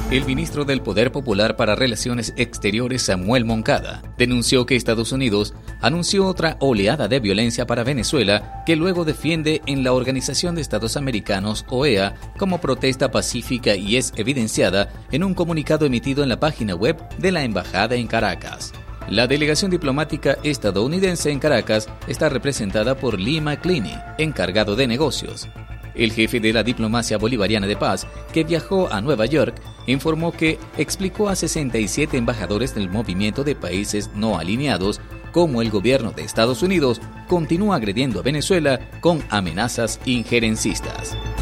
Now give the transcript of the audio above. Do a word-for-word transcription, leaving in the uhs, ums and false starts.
El ministro del Poder Popular para Relaciones Exteriores, Samuel Moncada, denunció que Estados Unidos anunció otra oleada de violencia para Venezuela que luego defiende en la Organización de Estados Americanos, O E A, como protesta pacífica y es evidenciada en un comunicado emitido en la página web de la Embajada en Caracas. La delegación diplomática estadounidense en Caracas está representada por Lee McClenney, encargado de negocios. El jefe de la diplomacia bolivariana de paz, que viajó a Nueva York, informó que explicó a sesenta y siete embajadores del movimiento de países no alineados cómo el gobierno de Estados Unidos continúa agrediendo a Venezuela con amenazas injerencistas.